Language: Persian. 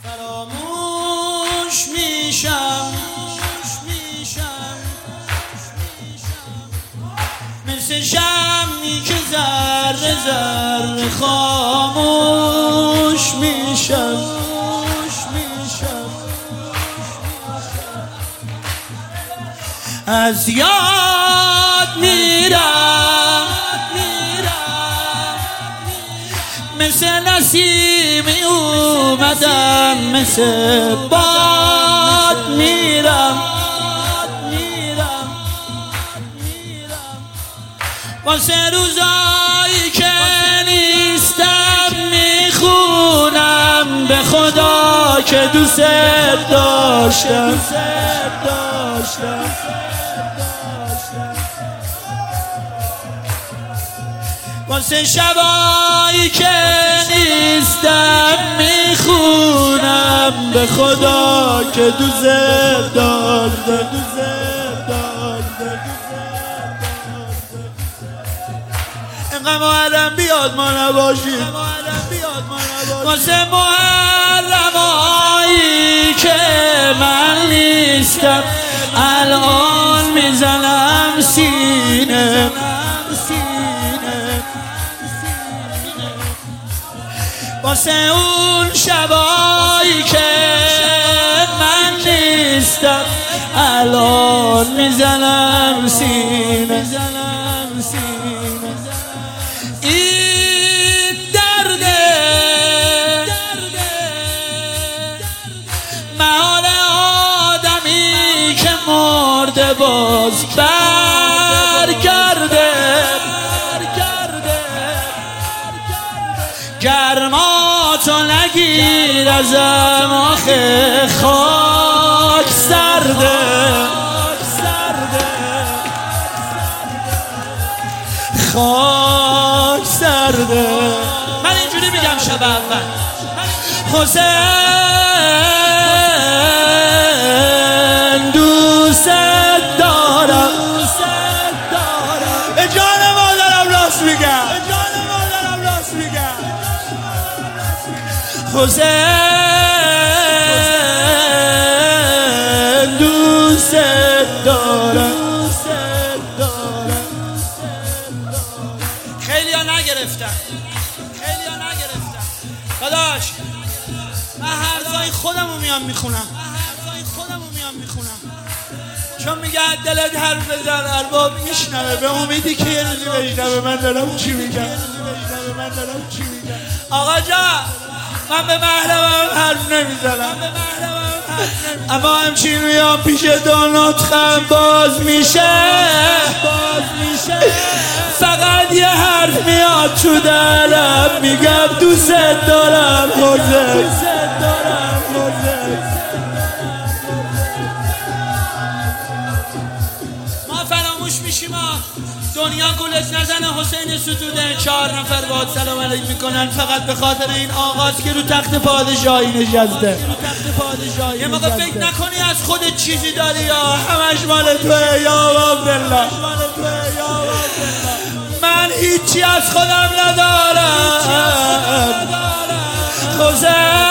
فراموش میشم مثل شمعی که ذره ذره خاموش میشم. از یاد میرم مثل نسیمی اومدم، مثل باد میرم واسه روزایی که نیستم میخونم به خدا که دوست داشتم. واسه شبایی که نیستم میخونم به خدا که دوست داشتم. اینقدر محرم بیاد ما نباشیم، واسه محرمایی که من نیستم الان میزنم سینه. واسه اون شبایی که من نیستم الان میزنم سینه. این درده محال آدمی که مرده باز برگرده. گرماتو نگیر ازم آخه خاک سرده. خاک سرده. من اینجوری میگم شب اول حسین دوست دارم. به جان مادرم راست میگم. حسین دوست دارم. خیلیا نگرفتم داداش. من حرفای خودمو میام میخونم چون میگه دلت حرف بزن ارباب میشنوه، به امیدی که یه روزی بشنوه من دارم چی میگم. آقا جان من به محرمم حرف نمیزنم، اما همچین میام پیش دانات خم باز میشه. فقط یه حرف میاد تو دلم میگم دوست دارم حسین. ما فراموش میشیم دنیا گولش نزنه. حسین ستوده 4 نفر باهات سلام علیک میکنن فقط به خاطر این آقاز که رو تخت پادشاهی نشسته. یه موقع فکر نکنی از خودت چیزی داری یا همش مال توه. یا عبدالله من هیچی از خودم ندارم. حسین